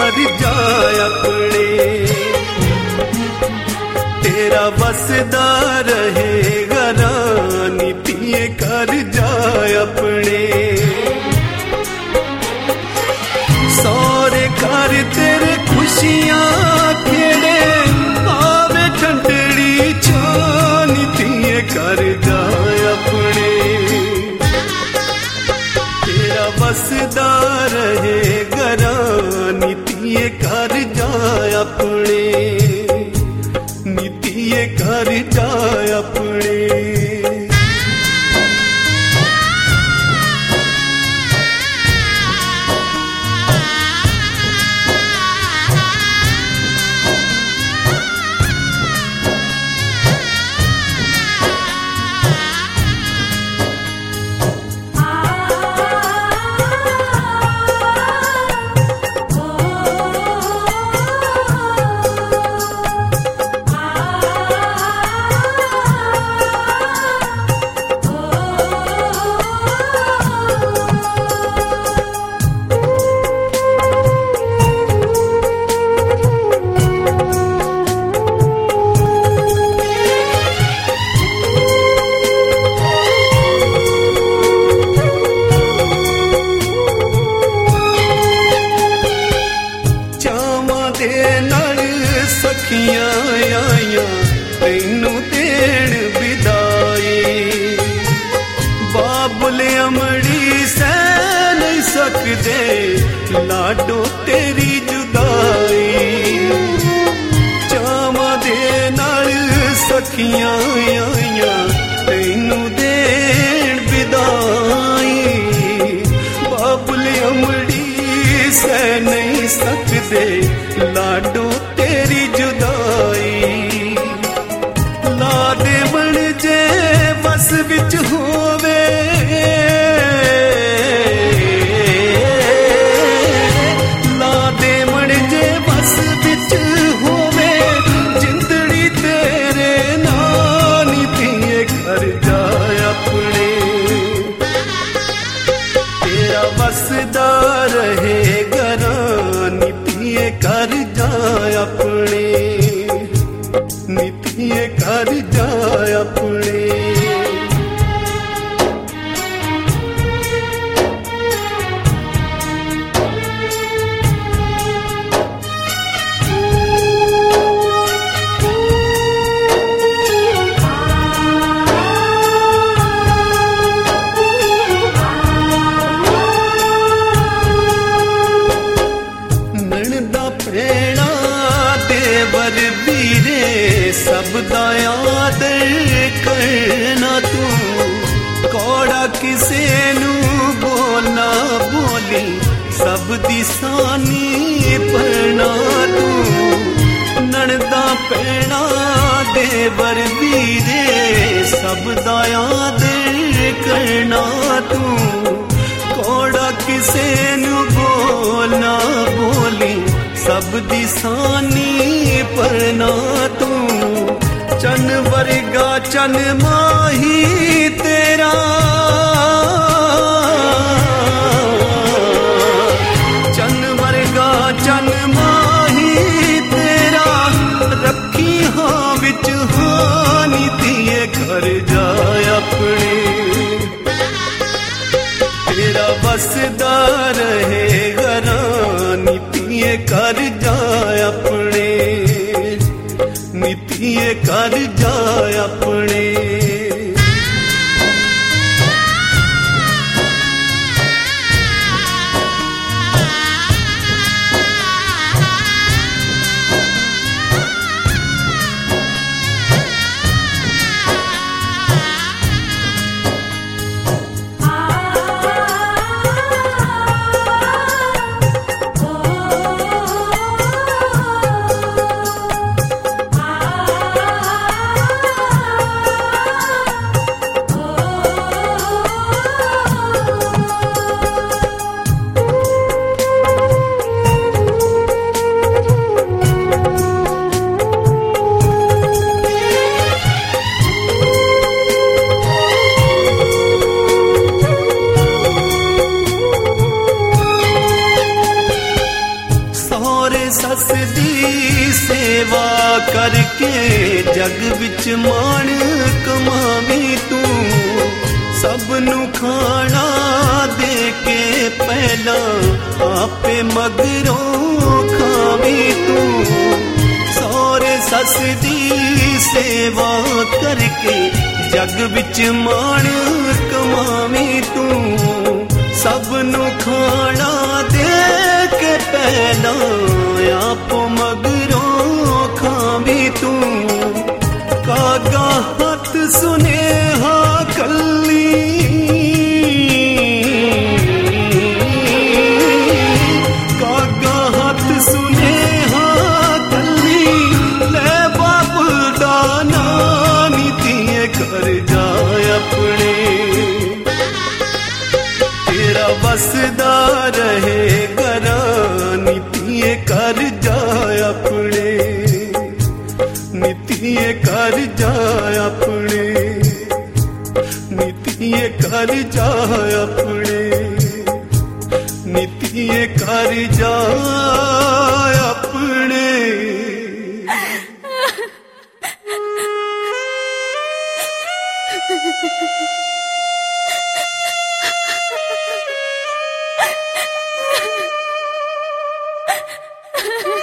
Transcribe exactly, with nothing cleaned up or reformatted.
कर जा अपने, तेरा वसदा रहेगा रानी पिए कर जा अपने। सौरे घर तेरे खुशियां खेड़े आवे ठंडड़ी छानी पिए कर जा अपने, तेरा वसदा रहेगा रानी पिए कर जा अपने, नीतिये कर जा अपने। सखियां आया तैनू देण विदाई, बाबुल अमड़ी सह नहीं सकदे लाडो तेरी जुदाई। चावां दे नाल सखियां आया तैनू देण विदाई, बाबुल अमड़ी सह नहीं सकदे लाडो तेरी जुदाई। लाडे बन जे बस विच होवे, लाडे बन जे बस विच होवे, जिंदड़ी तेरे नानी पिए घर जा अपने, तेरा वसदा रहेगा रानी पिए कर जा अपने, नीतिये कर जा अपने। नणदा प्रेणा देवर वीरे सब दा आदर करना तू, कौड़ा किसे नू बोलना बोली सब दी सानी पढ़ना तू। नणदा प्रेणा देवर वीरे सब दा आदर करना तू, कौड़ा किसे नू बोलना बोली सब दी सानी पढ़ना तू। चन वर्गा चन माही तेरा, चन वर्गा चन माही तेरा, रखी हाँ विच हानी दिए घर जा अपने, तेरा वसदा रहेगा रानी पिए कर जा अपने, नीतिये कर जा अपने। Ah सस दी सेवा करके जग विच मान कमावी तू सबनू खाना दे के पहला आपे मगरों खावी तू सौरे सस दी सेवा करके जग विच मान कमावी तू सबनू खाना दे के पहला आप मगरों खावी तू कागा हथ सुनेहा कल्ली कागा हथ सुनेहा कल्ली ले बाप दाना नीतिये कर जाए अपने तेरा बसदा रहे गरा नीतिये कर जाए अपने नीतिये कर जाए अपने नीतिये कर जाए अपने नीतिये कर जाए अपने Ha